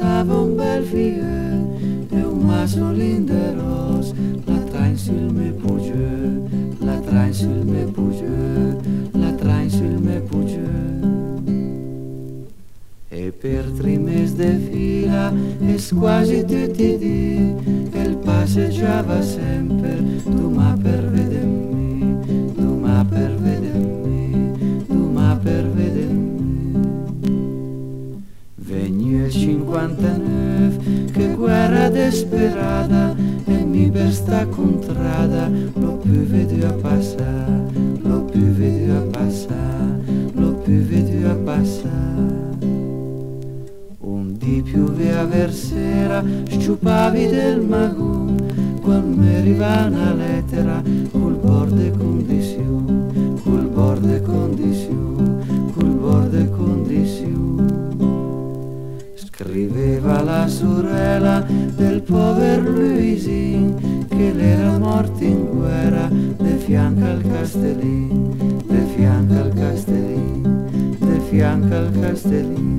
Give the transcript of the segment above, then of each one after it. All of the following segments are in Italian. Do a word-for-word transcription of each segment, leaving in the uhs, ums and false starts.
stava un bel figlio e un masolin de ros, la train sul me pugge, la train sul me pugge, la train sul me pugge. E per tre mesi de fila e quasi tutti i dì el passeggiava sempre, tu ma per vedermi, tu ma per vedermi, tu ma per vedermi. Vegni il cinquantanove, che guerra desperata, e mi per sta contrada l'ho più veduto a passare, l'ho più veduto a passare, l'ho più veduto a passare. Di pioveva versera, sciupavi del magù, quando mi arriva una lettera, col borde condizione, col borde condizione, col borde condizione. Scriveva la sorella del povero Luisin, che l'era morto in guerra, de fianco al Castellin, de fianco al Castellin, de fianco al Castellin.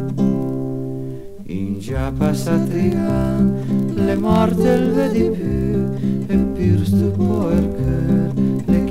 Già passati anni, le morte il vedi più, e più stupore il cœur, le